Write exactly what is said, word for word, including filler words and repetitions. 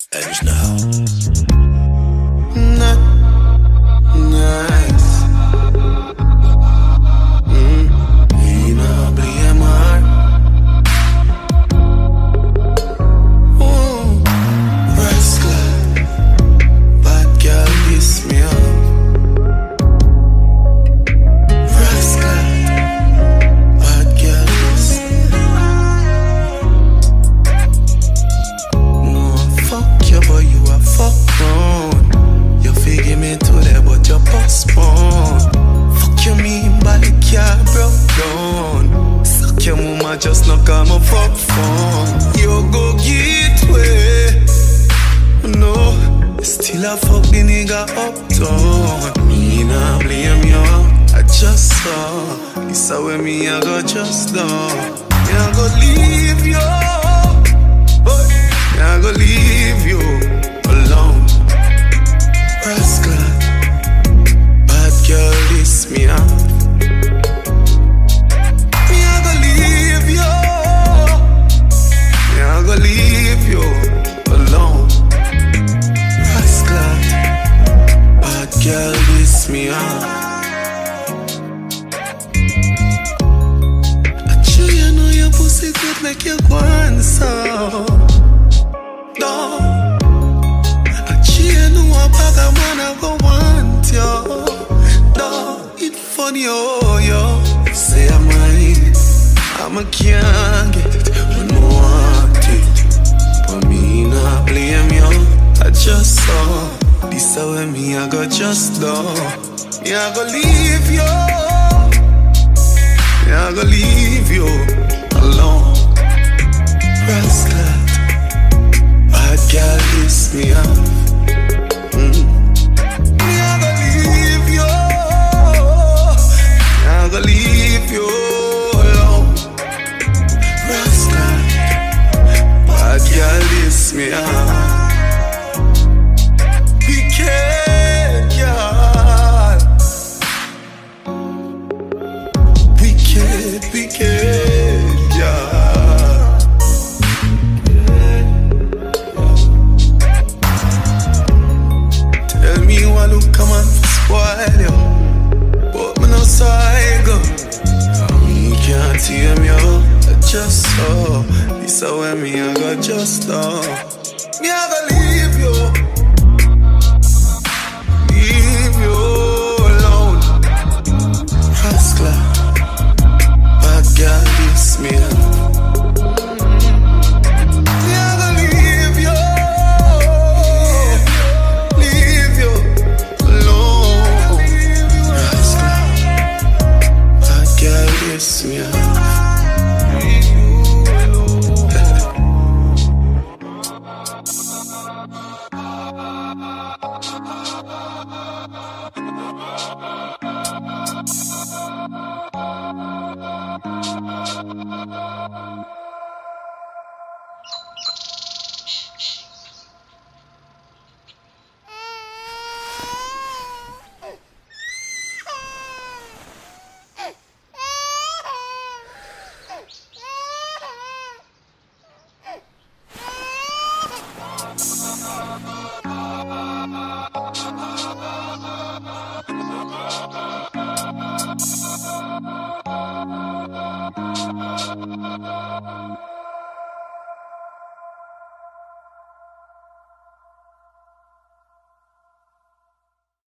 Edge now. Not nice. Mm. You know, blame her. Ooh, rascal. Bad girl, piss me off. Rascal. Bad girl, piss me off. No, fuck you, but you a fuck wrong. You figure me to there, but you postpone. Fuck you mean by the car broke down. Suck your mama, just knock on my fuck phone. You go get way. No, still a fuck the nigga uptown. Me nah blame you, I just saw. This a way me I go just down. Me I go leave you, but me I go leave you alone. Rascal, bad girl, this me up. Me I go leave you. Me I go leave you alone. Rascal, bad girl, this me up. I sure you know your pussy good make you go and so. No. Bag I wanna go want you. No, it's funny, oh, yo. Say I'm mine, I'm a can't get it when I want it. But me not blame you, I just saw. This a way me I go just do. Me I go leave you. Me I go leave you alone. Rascal, bad girl, this me up.